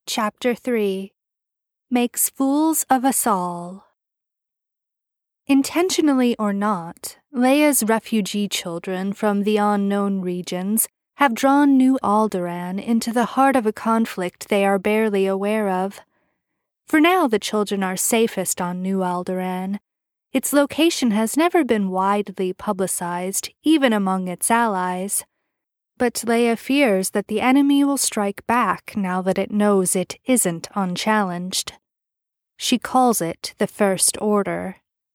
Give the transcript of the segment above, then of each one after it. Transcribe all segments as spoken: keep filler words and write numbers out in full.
Chapter three. Makes Fools of Us All. Intentionally or not, Leia's refugee children from the unknown regions have drawn New Alderaan into the heart of a conflict they are barely aware of. For now, the children are safest on New Alderaan. Its location has never been widely publicized, even among its allies. But Leia fears that the enemy will strike back now that it knows it isn't unchallenged. She calls it the First Order.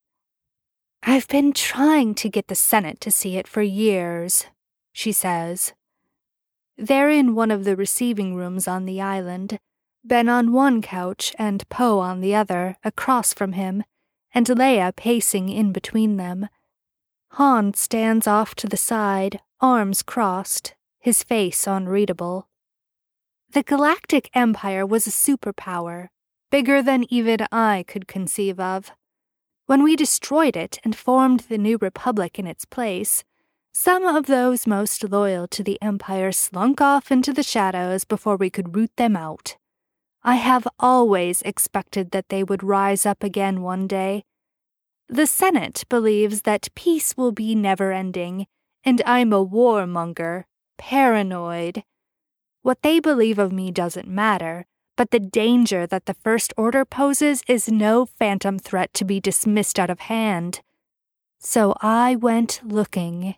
"I've been trying to get the Senate to see it for years," she says. They're in one of the receiving rooms on the island, Ben on one couch and Poe on the other, across from him, and Leia pacing in between them. Han stands off to the side, arms crossed, his face unreadable. The Galactic Empire was a superpower, bigger than even I could conceive of. When we destroyed it and formed the New Republic in its place, some of those most loyal to the Empire slunk off into the shadows before we could root them out. I have always expected that they would rise up again one day. The Senate believes that peace will be never-ending, and I'm a warmonger, paranoid. What they believe of me doesn't matter, but the danger that the First Order poses is no phantom threat to be dismissed out of hand. So I went looking.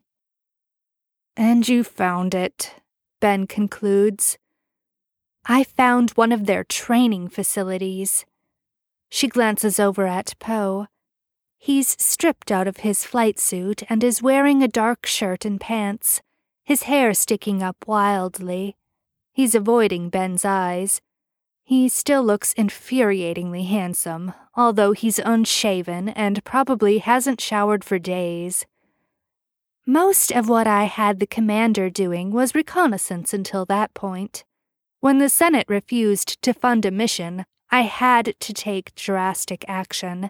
"And you found it," Ben concludes. "I found one of their training facilities." She glances over at Poe. He's stripped out of his flight suit and is wearing a dark shirt and pants, his hair sticking up wildly. He's avoiding Ben's eyes. He still looks infuriatingly handsome, although he's unshaven and probably hasn't showered for days. Most of what I had the commander doing was reconnaissance until that point. When the Senate refused to fund a mission, I had to take drastic action.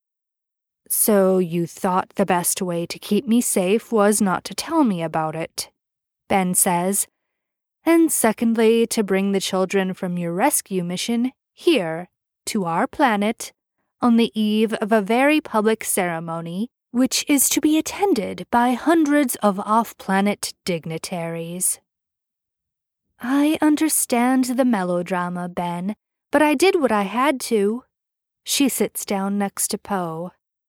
"So you thought the best way to keep me safe was not to tell me about it," Ben says. "And secondly, to bring the children from your rescue mission here, to our planet, on the eve of a very public ceremony, which is to be attended by hundreds of off-planet dignitaries." "I understand the melodrama, Ben, but I did what I had to." She sits down next to Poe.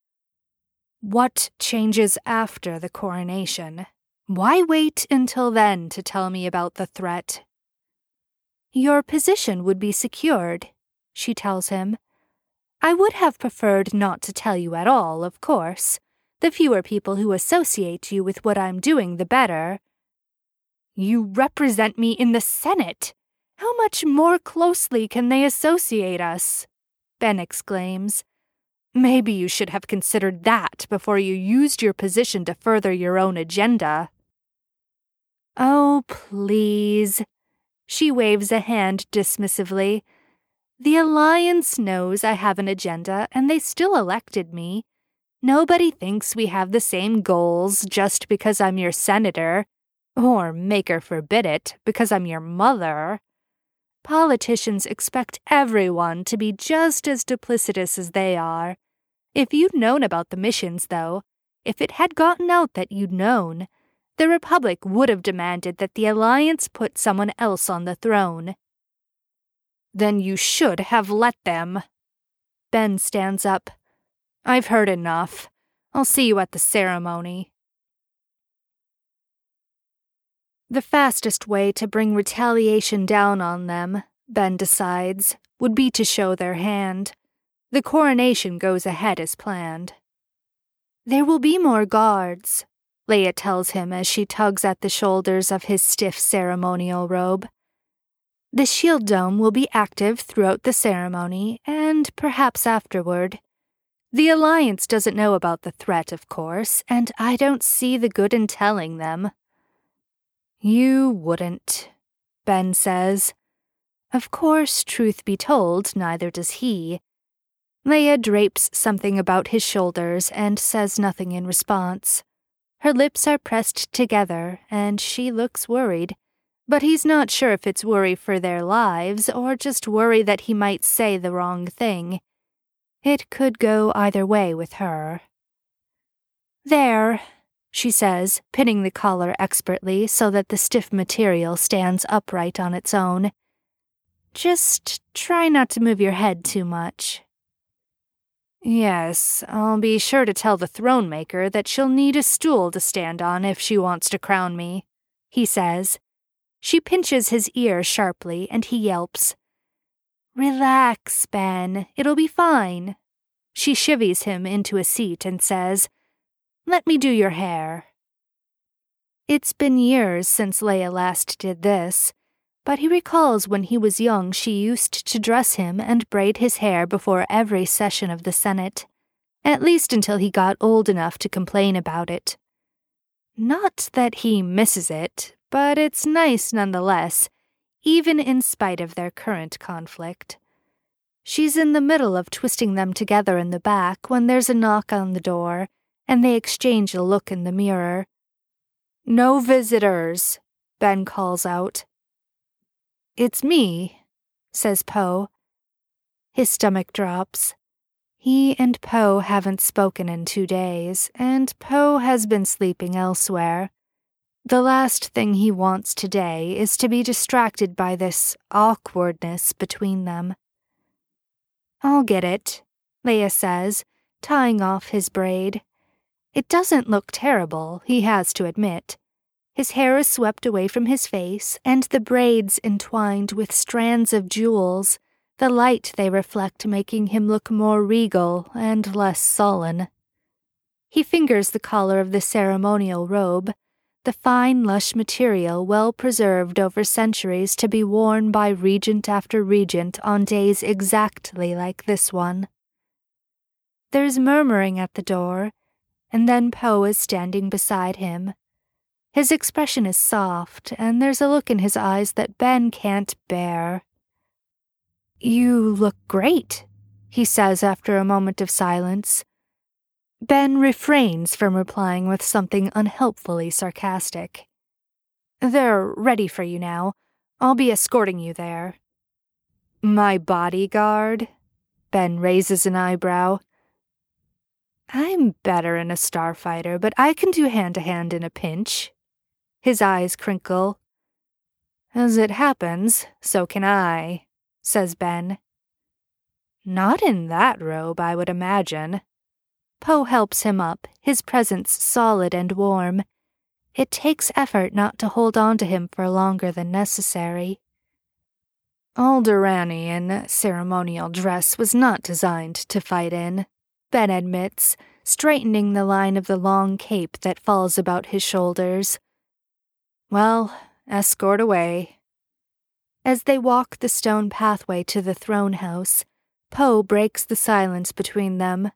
"What changes after the coronation? Why wait until then to tell me about the threat?" "Your position would be secured," she tells him. "I would have preferred not to tell you at all, of course. The fewer people who associate you with what I'm doing, the better." "You represent me in the Senate. How much more closely can they associate us?" Ben exclaims. "Maybe you should have considered that before you used your position to further your own agenda." "Oh, please." She waves a hand dismissively. "The Alliance knows I have an agenda, and they still elected me. Nobody thinks we have the same goals just because I'm your senator, or, maker forbid it, because I'm your mother. Politicians expect everyone to be just as duplicitous as they are. If you'd known about the missions, though, if it had gotten out that you'd known, the Republic would have demanded that the Alliance put someone else on the throne." "Then you should have let them." Ben stands up. "I've heard enough. I'll see you at the ceremony." The fastest way to bring retaliation down on them, Ben decides, would be to show their hand. The coronation goes ahead as planned. "There will be more guards," Leia tells him as she tugs at the shoulders of his stiff ceremonial robe. "The shield dome will be active throughout the ceremony, and perhaps afterward. The Alliance doesn't know about the threat, of course, and I don't see the good in telling them." "You wouldn't," Ben says. Of course, truth be told, neither does he. Leia drapes something about his shoulders and says nothing in response. Her lips are pressed together, and she looks worried, But he's not sure if it's worry for their lives or just worry that he might say the wrong thing. It could go either way with her. "There," she says, pinning the collar expertly so that the stiff material stands upright on its own. "Just try not to move your head too much." "Yes, I'll be sure to tell the throne maker that she'll need a stool to stand on if she wants to crown me," he says. She pinches his ear sharply, and he yelps. "Relax, Ben. It'll be fine." She chivies him into a seat and says, "Let me do your hair." It's been years since Leia last did this, but he recalls when he was young she used to dress him and braid his hair before every session of the Senate, at least until he got old enough to complain about it. Not that he misses it, but it's nice nonetheless, even in spite of their current conflict. She's in the middle of twisting them together in the back when there's a knock on the door, and they exchange a look in the mirror. "No visitors," Ben calls out. "It's me," says Poe. His stomach drops. He and Poe haven't spoken in two days, and Poe has been sleeping elsewhere. The last thing he wants today is to be distracted by this awkwardness between them. "I'll get it," Leia says, tying off his braid. It doesn't look terrible, he has to admit. His hair is swept away from his face, and the braids entwined with strands of jewels, the light they reflect making him look more regal and less sullen. He fingers the collar of the ceremonial robe, the fine, lush material well preserved over centuries to be worn by regent after regent on days exactly like this one. There's murmuring at the door, and then Poe is standing beside him. His expression is soft, and there's a look in his eyes that Ben can't bear. "You look great," he says after a moment of silence. Ben refrains from replying with something unhelpfully sarcastic. "They're ready for you now. I'll be escorting you there." "My bodyguard?" Ben raises an eyebrow. "I'm better in a starfighter, but I can do hand-to-hand in a pinch." His eyes crinkle. "As it happens, so can I," says Ben. "Not in that robe, I would imagine." Poe helps him up, his presence solid and warm. It takes effort not to hold on to him for longer than necessary. "Alderaanian ceremonial dress was not designed to fight in," Ben admits, straightening the line of the long cape that falls about his shoulders. "Well, escort away." As they walk the stone pathway to the throne house, Poe breaks the silence between them.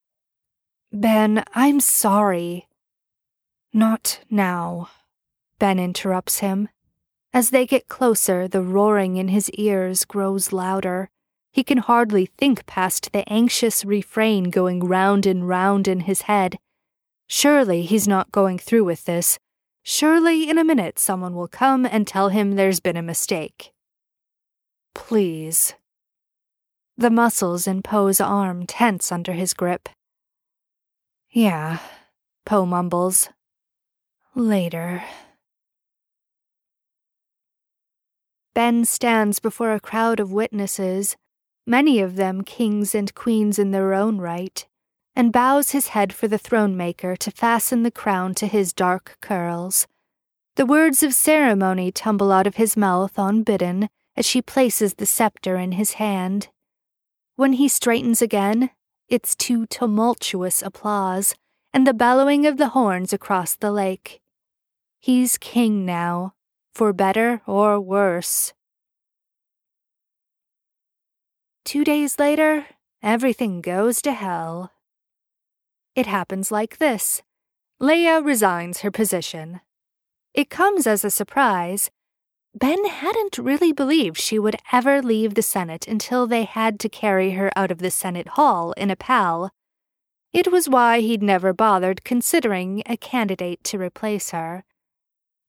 "Ben, I'm sorry." "Not now," Ben interrupts him. As they get closer, the roaring in his ears grows louder. He can hardly think past the anxious refrain going round and round in his head. Surely he's not going through with this. Surely in a minute someone will come and tell him there's been a mistake. "Please." The muscles in Poe's arm tense under his grip. "Yeah," Poe mumbles. "Later." Ben stands before a crowd of witnesses, many of them kings and queens in their own right, and bows his head for the throne maker to fasten the crown to his dark curls. The words of ceremony tumble out of his mouth unbidden as she places the scepter in his hand. When he straightens again, it's to tumultuous applause and the bellowing of the horns across the lake. He's king now, for better or worse. Two days later, everything goes to hell. It happens like this. Leia resigns her position. It comes as a surprise. Ben hadn't really believed she would ever leave the Senate until they had to carry her out of the Senate Hall in a pal. It was why he'd never bothered considering a candidate to replace her.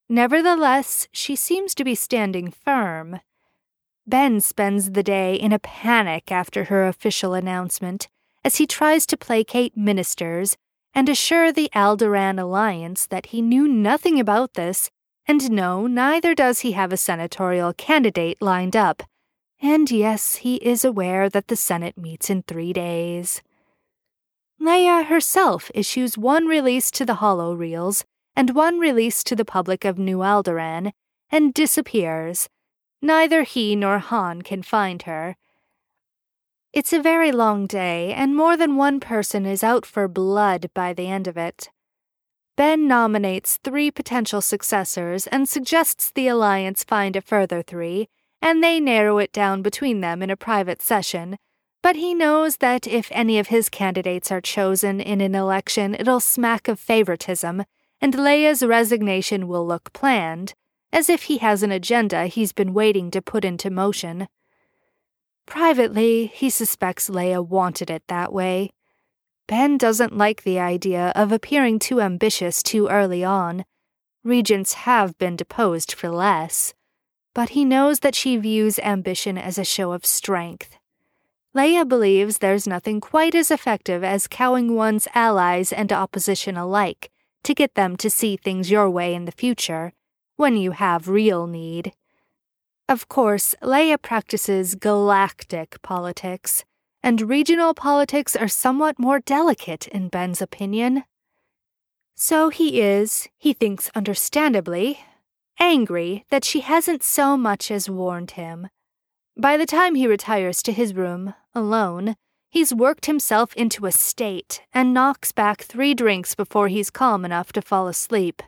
Nevertheless, she seems to be standing firm. Ben spends the day in a panic after her official announcement, as he tries to placate ministers and assure the Alderaan Alliance that he knew nothing about this, and no, neither does he have a senatorial candidate lined up. And yes, he is aware that the Senate meets in three days. Leia herself issues one release to the holoreels and one release to the public of New Alderaan, and disappears. Neither he nor Han can find her. It's a very long day, and more than one person is out for blood by the end of it. Ben nominates three potential successors and suggests the Alliance find a further three, and they narrow it down between them in a private session. But he knows that if any of his candidates are chosen in an election, it'll smack of favoritism, and Leia's resignation will look planned, as if he has an agenda he's been waiting to put into motion. Privately, he suspects Leia wanted it that way. Ben doesn't like the idea of appearing too ambitious too early on. Regents have been deposed for less. But he knows that she views ambition as a show of strength. Leia believes there's nothing quite as effective as cowing one's allies and opposition alike to get them to see things your way in the future, when you have real need. Of course, Leia practices galactic politics, and regional politics are somewhat more delicate in Ben's opinion. So he is, he thinks understandably, angry that she hasn't so much as warned him. By the time he retires to his room, alone, he's worked himself into a state and knocks back three drinks before he's calm enough to fall asleep.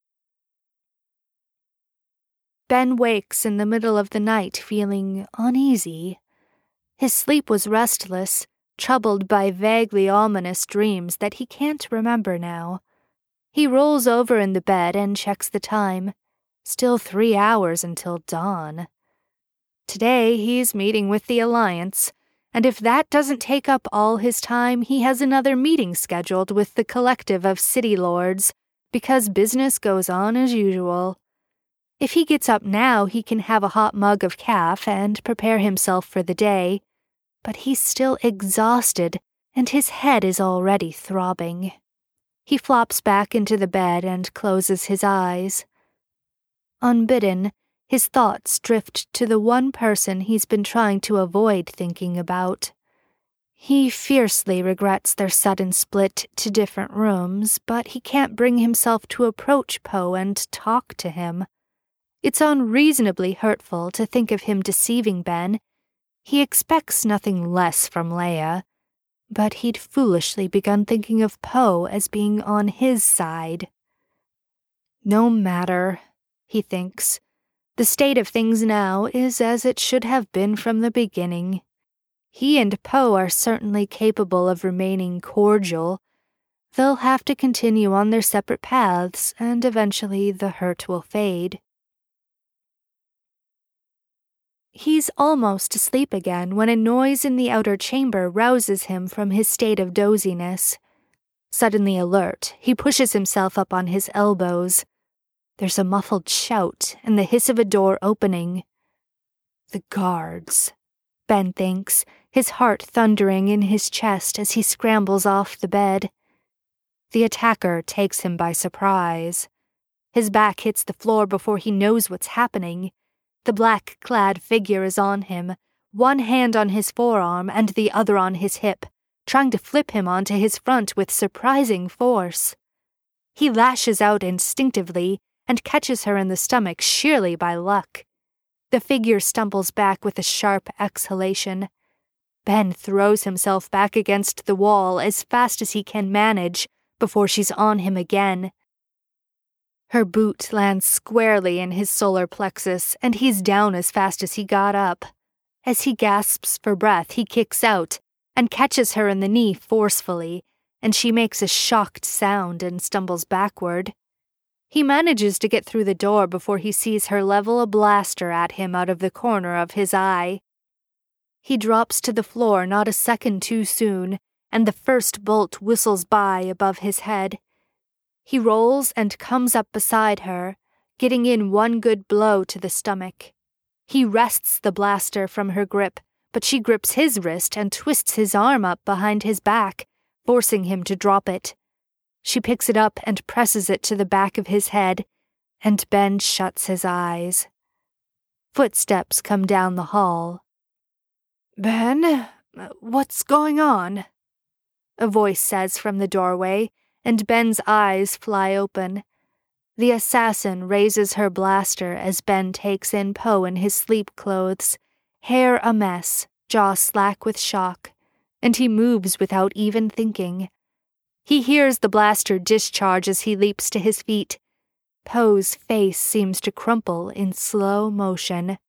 Ben wakes in the middle of the night feeling uneasy. His sleep was restless, troubled by vaguely ominous dreams that he can't remember now. He rolls over in the bed and checks the time. Still three hours until dawn. Today he's meeting with the Alliance, and if that doesn't take up all his time, he has another meeting scheduled with the collective of city lords, because business goes on as usual. If he gets up now, he can have a hot mug of caf and prepare himself for the day, but he's still exhausted, and his head is already throbbing. He flops back into the bed and closes his eyes. Unbidden, his thoughts drift to the one person he's been trying to avoid thinking about. He fiercely regrets their sudden split to different rooms, but he can't bring himself to approach Poe and talk to him. It's unreasonably hurtful to think of him deceiving Ben. He expects nothing less from Leia, but he'd foolishly begun thinking of Poe as being on his side. No matter, he thinks. The state of things now is as it should have been from the beginning. He and Poe are certainly capable of remaining cordial. They'll have to continue on their separate paths, and eventually the hurt will fade. He's almost asleep again when a noise in the outer chamber rouses him from his state of doziness. Suddenly alert, he pushes himself up on his elbows. There's a muffled shout and the hiss of a door opening. The guards, Ben thinks, his heart thundering in his chest as he scrambles off the bed. The attacker takes him by surprise. His back hits the floor before he knows what's happening. The black-clad figure is on him, one hand on his forearm and the other on his hip, trying to flip him onto his front with surprising force. He lashes out instinctively and catches her in the stomach sheerly by luck. The figure stumbles back with a sharp exhalation. Ben throws himself back against the wall as fast as he can manage before she's on him again. Her boot lands squarely in his solar plexus, and he's down as fast as he got up. As he gasps for breath, he kicks out and catches her in the knee forcefully, and she makes a shocked sound and stumbles backward. He manages to get through the door before he sees her level a blaster at him out of the corner of his eye. He drops to the floor not a second too soon, and the first bolt whistles by above his head. He rolls and comes up beside her, getting in one good blow to the stomach. He wrests the blaster from her grip, but she grips his wrist and twists his arm up behind his back, forcing him to drop it. She picks it up and presses it to the back of his head, and Ben shuts his eyes. Footsteps come down the hall. "Ben, what's going on?" a voice says from the doorway, and Ben's eyes fly open. The assassin raises her blaster as Ben takes in Poe in his sleep clothes, hair a mess, jaw slack with shock, and he moves without even thinking. He hears the blaster discharge as he leaps to his feet. Poe's face seems to crumple in slow motion.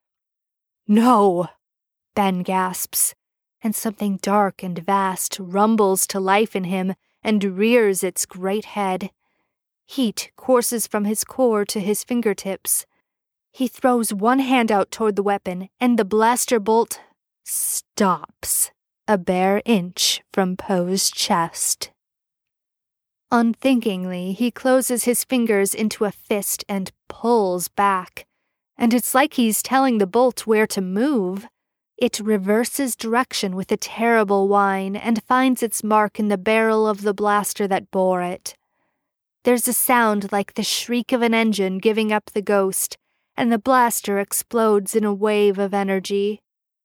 "No!" Ben gasps, and something dark and vast rumbles to life in him and rears its great head. Heat courses from his core to his fingertips. He throws one hand out toward the weapon, and the blaster bolt stops a bare inch from Poe's chest. Unthinkingly, he closes his fingers into a fist and pulls back, and it's like he's telling the bolt where to move. It reverses direction with a terrible whine and finds its mark in the barrel of the blaster that bore it. There's a sound like the shriek of an engine giving up the ghost, and the blaster explodes in a wave of energy.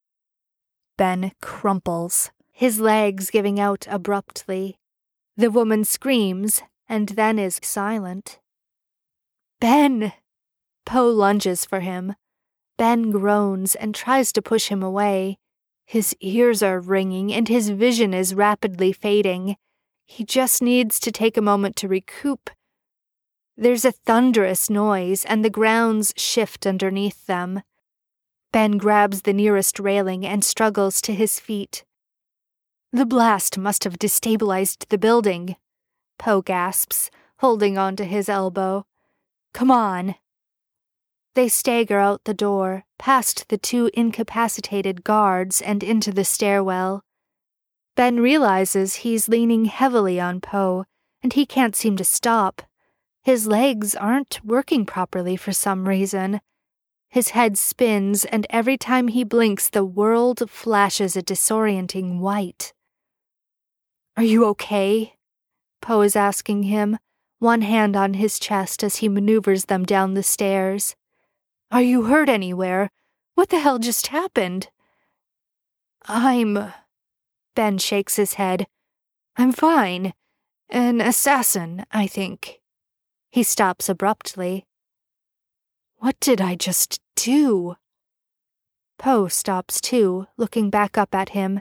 Ben crumples, his legs giving out abruptly. The woman screams, and then is silent. "Ben!" Poe lunges for him. Ben groans and tries to push him away. His ears are ringing, and his vision is rapidly fading. He just needs to take a moment to recoup. There's a thunderous noise, and the grounds shift underneath them. Ben grabs the nearest railing and struggles to his feet. "The blast must have destabilized the building," Poe gasps, holding on to his elbow. "Come on." They stagger out the door, past the two incapacitated guards and into the stairwell. Ben realizes he's leaning heavily on Poe, and he can't seem to stop. His legs aren't working properly for some reason. His head spins, and every time he blinks, the world flashes a disorienting white. "Are you okay?" Poe is asking him, one hand on his chest as he maneuvers them down the stairs. "Are you hurt anywhere? What the hell just happened?" I'm... Ben shakes his head. "I'm fine. An assassin, I think." He stops abruptly. "What did I just do?" Poe stops too, looking back up at him.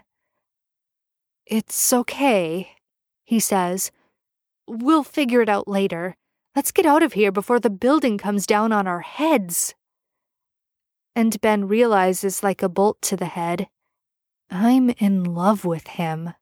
"It's okay," he says. "We'll figure it out later. Let's get out of here before the building comes down on our heads." And Ben realizes like a bolt to the head, I'm in love with him.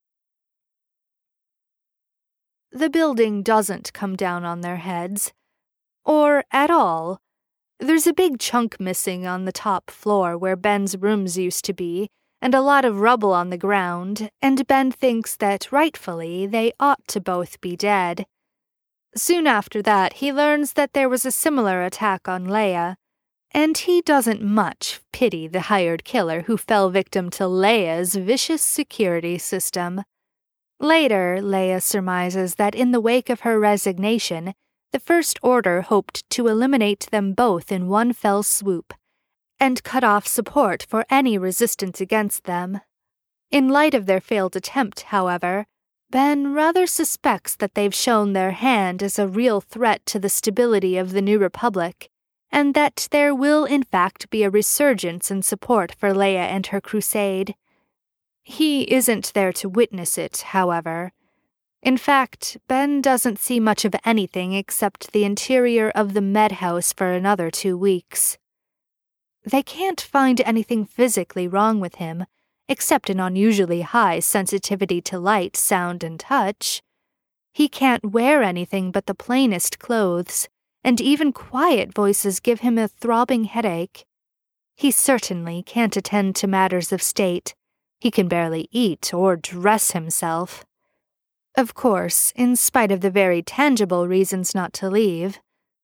The building doesn't come down on their heads. Or at all. There's a big chunk missing on the top floor where Ben's rooms used to be, and a lot of rubble on the ground, and Ben thinks that, rightfully, they ought to both be dead. Soon after that, he learns that there was a similar attack on Leia, and he doesn't much pity the hired killer who fell victim to Leia's vicious security system. Later, Leia surmises that in the wake of her resignation, the First Order hoped to eliminate them both in one fell swoop, and cut off support for any resistance against them. In light of their failed attempt, however, Ben rather suspects that they've shown their hand as a real threat to the stability of the New Republic, and that there will in fact be a resurgence in support for Leia and her crusade. He isn't there to witness it, however. In fact, Ben doesn't see much of anything except the interior of the med house for another two weeks. They can't find anything physically wrong with him, except an unusually high sensitivity to light, sound, and touch. He can't wear anything but the plainest clothes, and even quiet voices give him a throbbing headache. He certainly can't attend to matters of state. He can barely eat or dress himself. Of course, in spite of the very tangible reasons not to leave,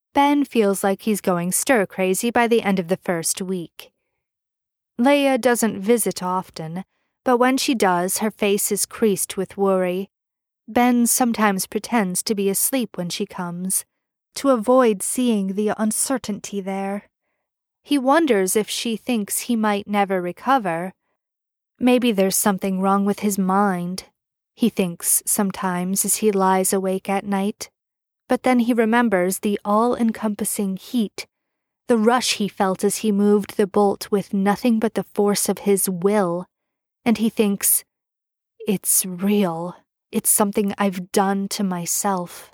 Ben feels like he's going stir-crazy by the end of the first week. Leia doesn't visit often, but when she does, her face is creased with worry. Ben sometimes pretends to be asleep when she comes, to avoid seeing the uncertainty there. He wonders if she thinks he might never recover. Maybe there's something wrong with his mind, he thinks sometimes as he lies awake at night. But then he remembers the all-encompassing heat, the rush he felt as he moved the bolt with nothing but the force of his will, and he thinks, it's real. It's something I've done to myself.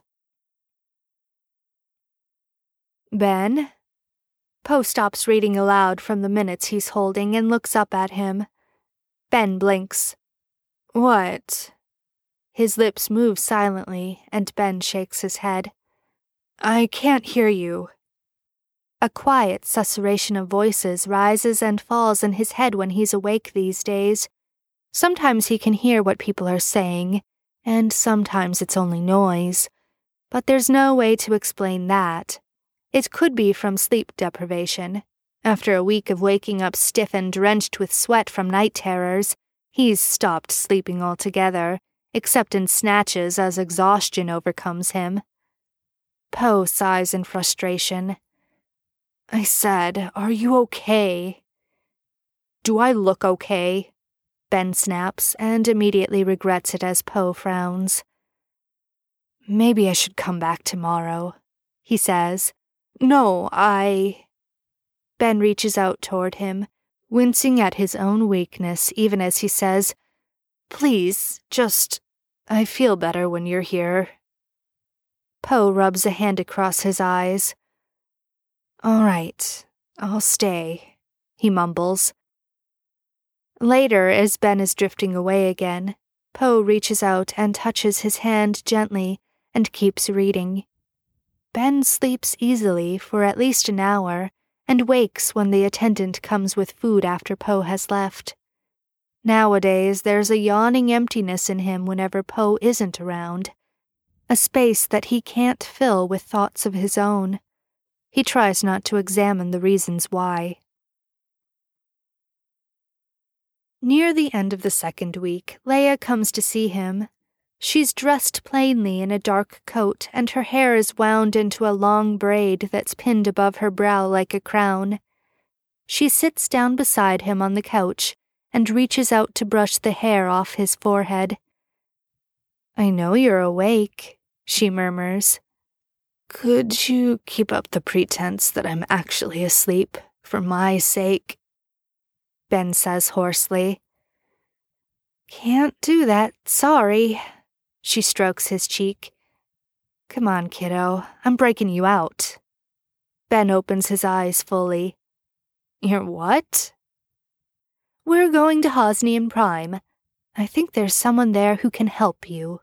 Ben? Poe stops reading aloud from the minutes he's holding and looks up at him. Ben blinks. What? His lips move silently, and Ben shakes his head. I can't hear you. A quiet susurration of voices rises and falls in his head when he's awake these days. Sometimes he can hear what people are saying, and sometimes it's only noise. But there's no way to explain that. It could be from sleep deprivation. After a week of waking up stiff and drenched with sweat from night terrors, he's stopped sleeping altogether, except in snatches as exhaustion overcomes him. Poe sighs in frustration. I said, are you okay? Do I look okay? Ben snaps, and immediately regrets it as Poe frowns. Maybe I should come back tomorrow, he says. No, I... Ben reaches out toward him, wincing at his own weakness even as he says, Please, just... I feel better when you're here. Poe rubs a hand across his eyes. All right, I'll stay, he mumbles. Later, as Ben is drifting away again, Poe reaches out and touches his hand gently and keeps reading. Ben sleeps easily for at least an hour and wakes when the attendant comes with food after Poe has left. Nowadays, there's a yawning emptiness in him whenever Poe isn't around, a space that he can't fill with thoughts of his own. He tries not to examine the reasons why. Near the end of the second week, Leia comes to see him. She's dressed plainly in a dark coat, and her hair is wound into a long braid that's pinned above her brow like a crown. She sits down beside him on the couch and reaches out to brush the hair off his forehead. I know you're awake, she murmurs. Could you keep up the pretense that I'm actually asleep, for my sake? Ben says hoarsely. Can't do that, sorry. She strokes his cheek. Come on, kiddo, I'm breaking you out. Ben opens his eyes fully. You're what? We're going to Hosnian Prime. I think there's someone there who can help you.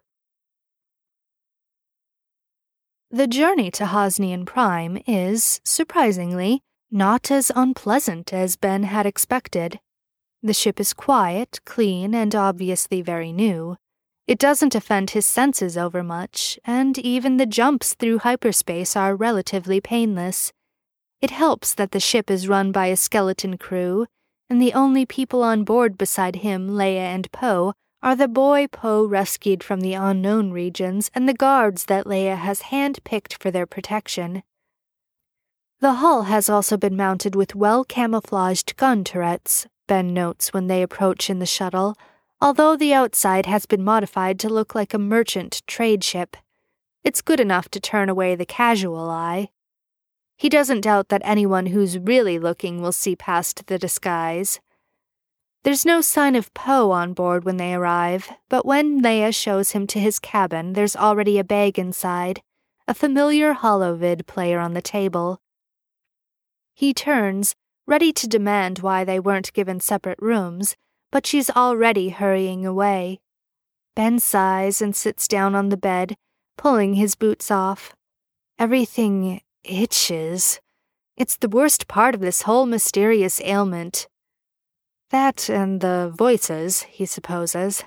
The journey to Hosnian Prime is, surprisingly, not as unpleasant as Ben had expected. The ship is quiet, clean, and obviously very new. It doesn't offend his senses overmuch, and even the jumps through hyperspace are relatively painless. It helps that the ship is run by a skeleton crew, and the only people on board beside him, Leia, and Poe are the boy Poe rescued from the unknown regions and the guards that Leia has hand-picked for their protection. The hull has also been mounted with well-camouflaged gun turrets, Ben notes when they approach in the shuttle, although the outside has been modified to look like a merchant trade ship. It's good enough to turn away the casual eye. He doesn't doubt that anyone who's really looking will see past the disguise. There's no sign of Poe on board when they arrive, but when Leia shows him to his cabin, there's already a bag inside, a familiar holovid player on the table. He turns, ready to demand why they weren't given separate rooms, but she's already hurrying away. Ben sighs and sits down on the bed, pulling his boots off. Everything itches. It's the worst part of this whole mysterious ailment. That and the voices, he supposes.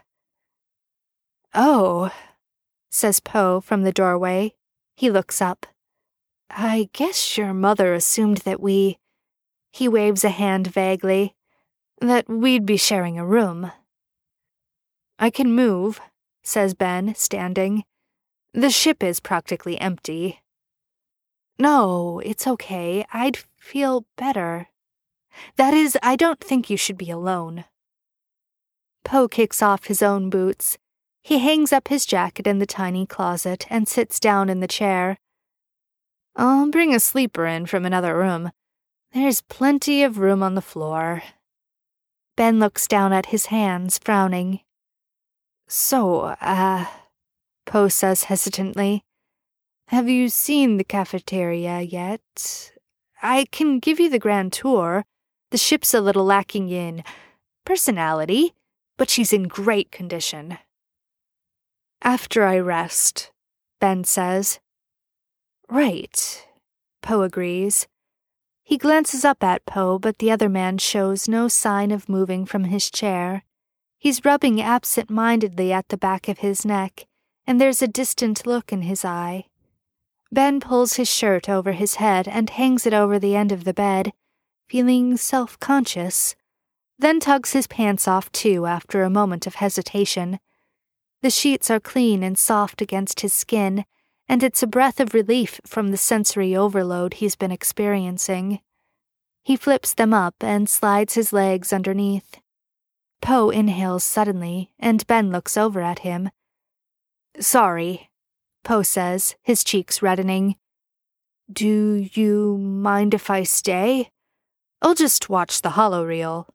Oh, says Poe from the doorway. He looks up. I guess your mother assumed that we... He waves a hand vaguely. That we'd be sharing a room. I can move, says Ben, standing. The ship is practically empty. No, it's okay. I'd feel better. That is, I don't think you should be alone. Poe kicks off his own boots. He hangs up his jacket in the tiny closet and sits down in the chair. I'll bring a sleeper in from another room. There's plenty of room on the floor. Ben looks down at his hands, frowning. So, uh, Poe says hesitantly, have you seen the cafeteria yet? I can give you the grand tour. The ship's a little lacking in personality, but she's in great condition. After I rest, Ben says. Right, Poe agrees. He glances up at Poe, but the other man shows no sign of moving from his chair. He's rubbing absent-mindedly at the back of his neck, and there's a distant look in his eye. Ben pulls his shirt over his head and hangs it over the end of the bed, feeling self-conscious, then tugs his pants off too after a moment of hesitation. The sheets are clean and soft against his skin, and it's a breath of relief from the sensory overload he's been experiencing. He flips them up and slides his legs underneath. Poe inhales suddenly, and Ben looks over at him. Sorry, Poe says, his cheeks reddening. Do you mind if I stay? I'll just watch the holoreel.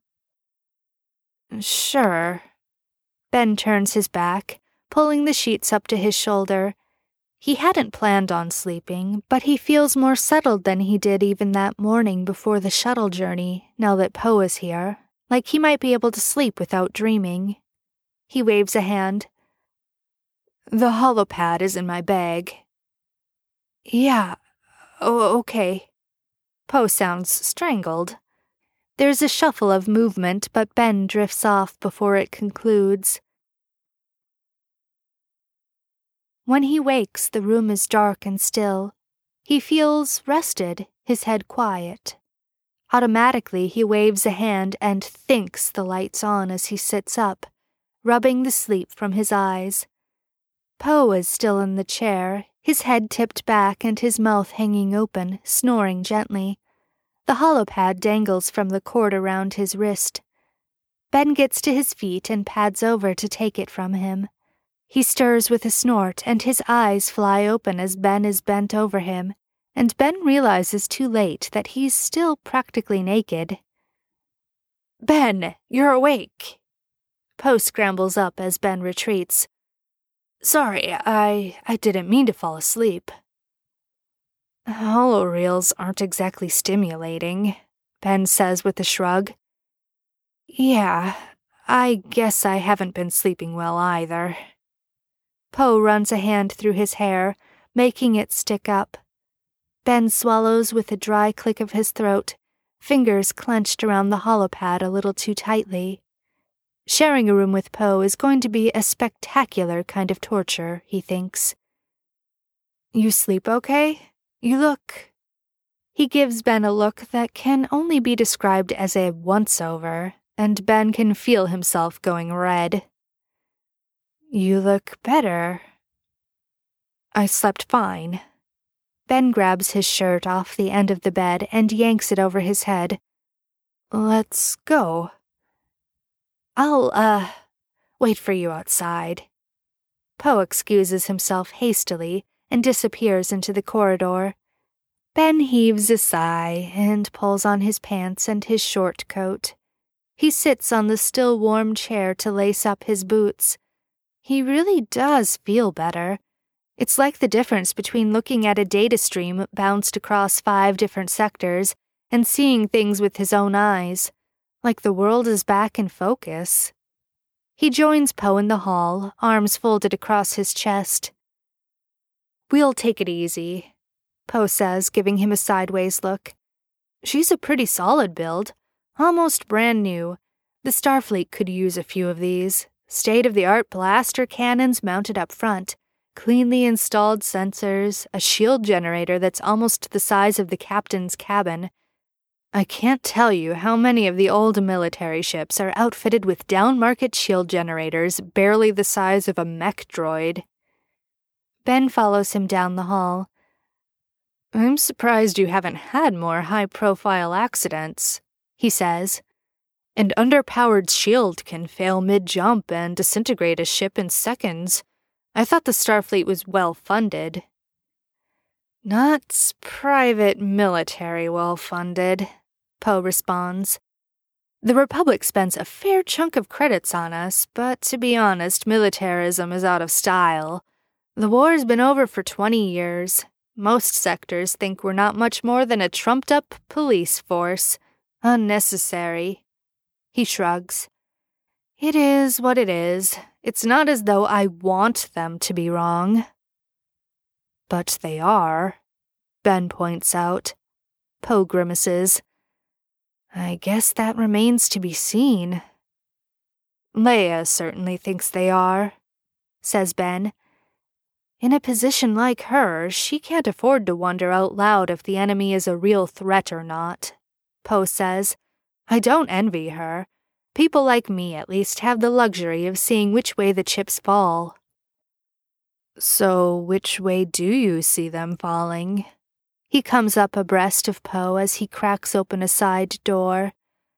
Sure. Ben turns his back, pulling the sheets up to his shoulder. He hadn't planned on sleeping, but he feels more settled than he did even that morning before the shuttle journey, now that Poe is here, like he might be able to sleep without dreaming. He waves a hand. The holopad is in my bag. Yeah, oh, okay. Poe sounds strangled. There's a shuffle of movement, but Ben drifts off before it concludes. When he wakes, the room is dark and still. He feels rested, his head quiet. Automatically, he waves a hand and thinks the lights on as he sits up, rubbing the sleep from his eyes. Poe is still in the chair, his head tipped back and his mouth hanging open, snoring gently. The holopad dangles from the cord around his wrist. Ben gets to his feet and pads over to take it from him. He stirs with a snort, and his eyes fly open as Ben is bent over him, and Ben realizes too late that he's still practically naked. Ben, you're awake. Poe scrambles up as Ben retreats. Sorry, I, I didn't mean to fall asleep. Holoreels aren't exactly stimulating, Ben says with a shrug. Yeah, I guess I haven't been sleeping well either. Poe runs a hand through his hair, making it stick up. Ben swallows with a dry click of his throat, fingers clenched around the holopad a little too tightly. Sharing a room with Poe is going to be a spectacular kind of torture, he thinks. You sleep okay? You look... He gives Ben a look that can only be described as a once-over, and Ben can feel himself going red. You look better. I slept fine. Ben grabs his shirt off the end of the bed and yanks it over his head. Let's go. I'll, uh, wait for you outside. Poe excuses himself hastily and disappears into the corridor. Ben heaves a sigh and pulls on his pants and his short coat. He sits on the still warm chair to lace up his boots. He really does feel better. It's like the difference between looking at a data stream bounced across five different sectors and seeing things with his own eyes, like the world is back in focus. He joins Poe in the hall, arms folded across his chest. We'll take it easy, Poe says, giving him a sideways look. She's a pretty solid build, almost brand new. The Starfleet could use a few of these. State-of-the-art blaster cannons mounted up front, Cleanly installed sensors, a shield generator that's almost the size of the captain's cabin. I can't tell you how many of the old military ships are outfitted with down-market shield generators barely the size of a mech droid. Ben follows him down the hall. I'm surprised you haven't had more high-profile accidents, he says. An underpowered shield can fail mid-jump and disintegrate a ship in seconds. I thought the Starfleet was well-funded. Not private military well-funded, Poe responds. The Republic spends a fair chunk of credits on us, but to be honest, militarism is out of style. The war's been over for twenty years. Most sectors think we're not much more than a trumped-up police force. Unnecessary. He shrugs. It is what it is. It's not as though I want them to be wrong. But they are, Ben points out. Poe grimaces. I guess that remains to be seen. Leia certainly thinks they are, says Ben. In a position like her, she can't afford to wonder out loud if the enemy is a real threat or not, Poe says. I don't envy her. People like me at least have the luxury of seeing which way the chips fall. So which way do you see them falling? He comes up abreast of Poe as he cracks open a side door.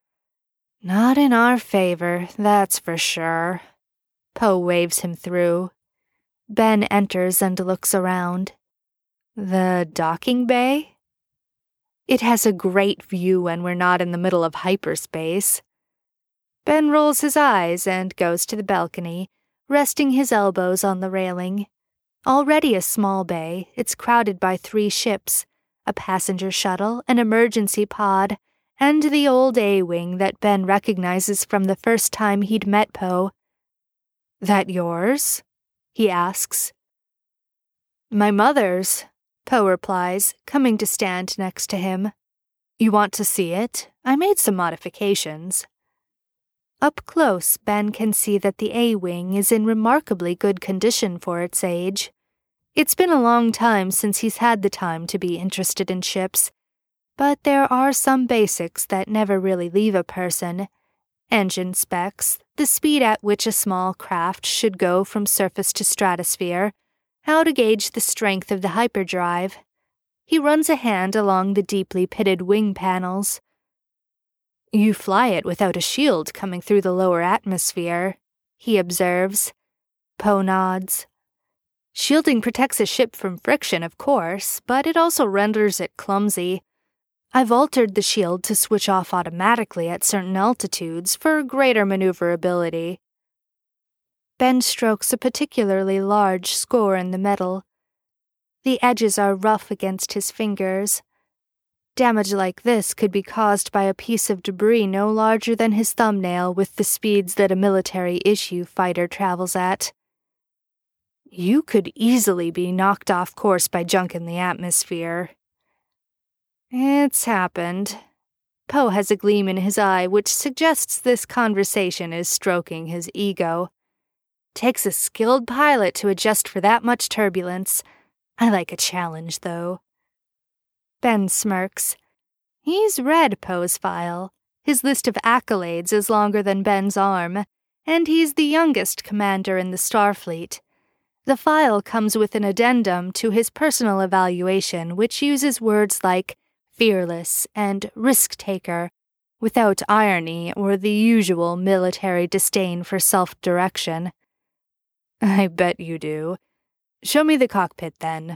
Not in our favor, that's for sure. Poe waves him through. Ben enters and looks around. The docking bay? It has a great view when we're not in the middle of hyperspace. Ben rolls his eyes and goes to the balcony, resting his elbows on the railing. Already a small bay, it's crowded by three ships, a passenger shuttle, an emergency pod, and the old A-wing that Ben recognizes from the first time he'd met Poe. That yours? He asks. My mother's, Poe replies, coming to stand next to him. You want to see it? I made some modifications. Up close, Ben can see that the A-wing is in remarkably good condition for its age. It's been a long time since he's had the time to be interested in ships, but there are some basics that never really leave a person. Engine specs, the speed at which a small craft should go from surface to stratosphere, how to gauge the strength of the hyperdrive. He runs a hand along the deeply pitted wing panels. You fly it without a shield coming through the lower atmosphere, he observes. Poe nods. Shielding protects a ship from friction, of course, but it also renders it clumsy. I've altered the shield to switch off automatically at certain altitudes for greater maneuverability. Ben strokes a particularly large score in the metal. The edges are rough against his fingers. Damage like this could be caused by a piece of debris no larger than his thumbnail with the speeds that a military-issue fighter travels at. You could easily be knocked off course by junk in the atmosphere. It's happened. Poe has a gleam in his eye which suggests this conversation is stroking his ego. Takes a skilled pilot to adjust for that much turbulence. I like a challenge, though. Ben smirks. He's read Poe's file. His list of accolades is longer than Ben's arm, and he's the youngest commander in the Starfleet. The file comes with an addendum to his personal evaluation which uses words like fearless and risk-taker, without irony or the usual military disdain for self-direction. I bet you do. Show me the cockpit, then.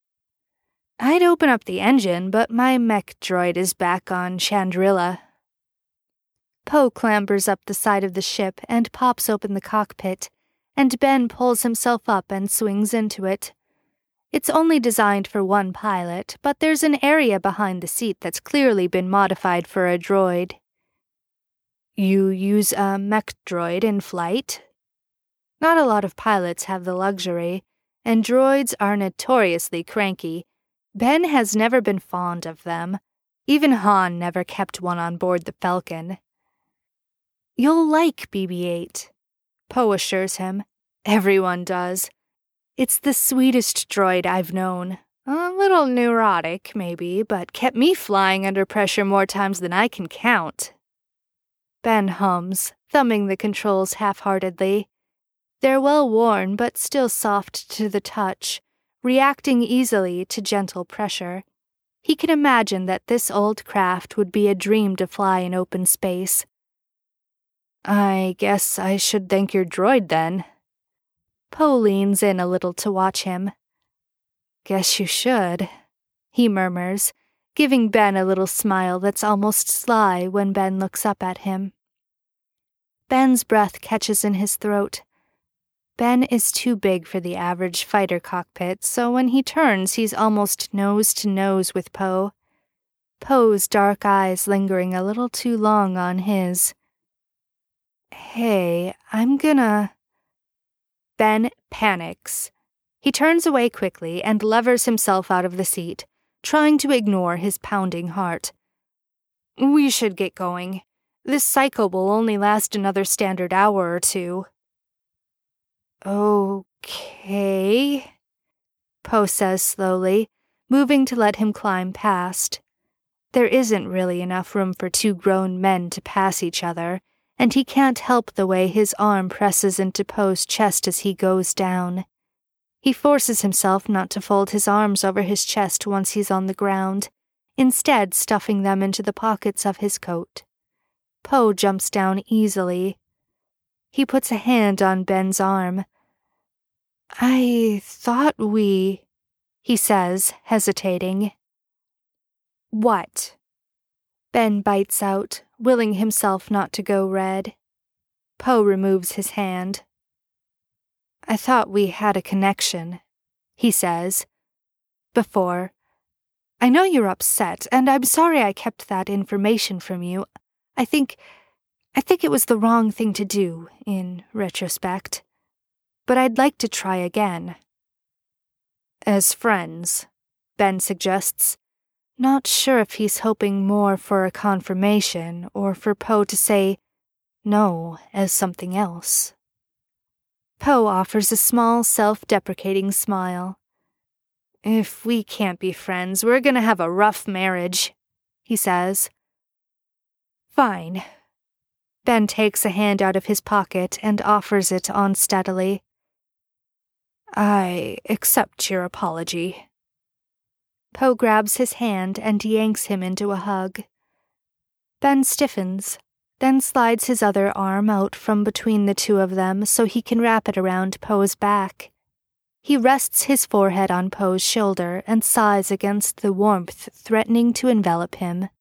I'd open up the engine, but my mech droid is back on Chandrila. Poe clambers up the side of the ship and pops open the cockpit, and Ben pulls himself up and swings into it. It's only designed for one pilot, but there's an area behind the seat that's clearly been modified for a droid. You use a mech droid in flight? Not a lot of pilots have the luxury, and droids are notoriously cranky. Ben has never been fond of them. Even Han never kept one on board the Falcon. You'll like B B eight, Poe assures him. Everyone does. It's the sweetest droid I've known. A little neurotic, maybe, but kept me flying under pressure more times than I can count. Ben hums, thumbing the controls half-heartedly. They're well worn, but still soft to the touch, reacting easily to gentle pressure. He can imagine that this old craft would be a dream to fly in open space. I guess I should thank your droid, then. Poe leans in a little to watch him. Guess you should, he murmurs, giving Ben a little smile that's almost sly when Ben looks up at him. Ben's breath catches in his throat. Ben is too big for the average fighter cockpit, so when he turns, he's almost nose to nose with Poe. Poe's dark eyes lingering a little too long on his. Hey, I'm gonna... Ben panics. He turns away quickly and levers himself out of the seat, trying to ignore his pounding heart. We should get going. This cycle will only last another standard hour or two. Okay, Poe says slowly, moving to let him climb past. There isn't really enough room for two grown men to pass each other, and he can't help the way his arm presses into Poe's chest as he goes down. He forces himself not to fold his arms over his chest once he's on the ground, instead stuffing them into the pockets of his coat. Poe jumps down easily. He puts a hand on Ben's arm. I thought we... he says, hesitating. What? Ben bites out, willing himself not to go red. Poe removes his hand. I thought we had a connection, he says. Before. I know you're upset, and I'm sorry I kept that information from you. I think... I think it was the wrong thing to do, in retrospect. But I'd like to try again. As friends, Ben suggests. Not sure if he's hoping more for a confirmation or for Poe to say no as something else. Poe offers a small, self-deprecating smile. If we can't be friends, we're gonna have a rough marriage, he says. Fine. Ben takes a hand out of his pocket and offers it unsteadily. I accept your apology. Poe grabs his hand and yanks him into a hug. Ben stiffens, then slides his other arm out from between the two of them so he can wrap it around Poe's back. He rests his forehead on Poe's shoulder and sighs against the warmth threatening to envelop him.